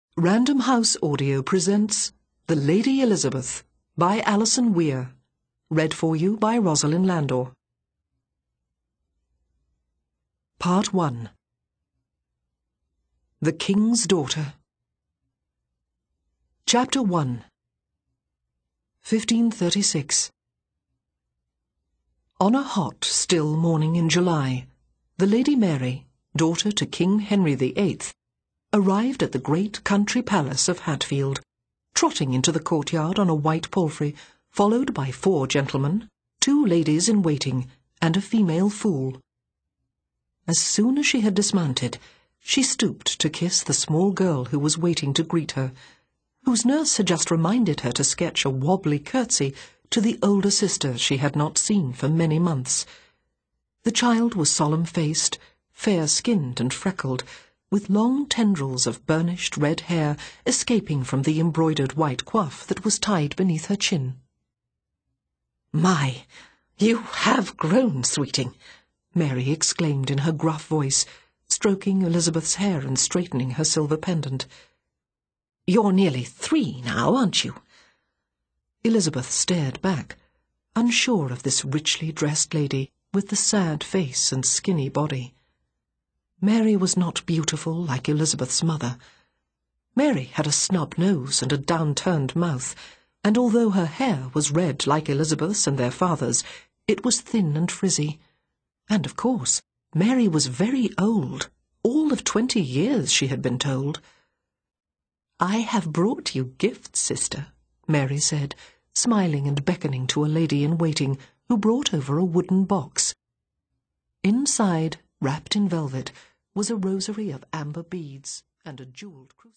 Random House Audio presents The Lady Elizabeth by Alison Weir. Read for you by Rosalind Landor. Part 1. The King's Daughter. Chapter 1. 1536. On a hot, still morning in July, the Lady Mary, daughter to King Henry VIII, arrived at the great country palace of Hatfield, trotting into the courtyard on a white palfrey, followed by 4 gentlemen, 2 ladies-in-waiting, and a female fool. As soon as she had dismounted, she stooped to kiss the small girl who was waiting to greet her, whose nurse had just reminded her to sketch a wobbly curtsy to the older sister she had not seen for many months. The child was solemn-faced, fair-skinned and freckled, with long tendrils of burnished red hair escaping from the embroidered white coif that was tied beneath her chin. "My, you have grown, sweeting," Mary exclaimed in her gruff voice, stroking Elizabeth's hair and straightening her silver pendant. "You're nearly 3 now, aren't you?" Elizabeth stared back, unsure of this richly dressed lady with the sad face and skinny body. Mary was not beautiful like Elizabeth's mother. Mary had a snub nose and a down-turned mouth, and although her hair was red like Elizabeth's and their father's, it was thin and frizzy. And, of course, Mary was very old, all of 20 years, she had been told. "I have brought you gifts, sister," Mary said, smiling and beckoning to a lady-in-waiting who brought over a wooden box. Inside, wrapped in velvet, was a rosary of amber beads and a jewelled crucifix.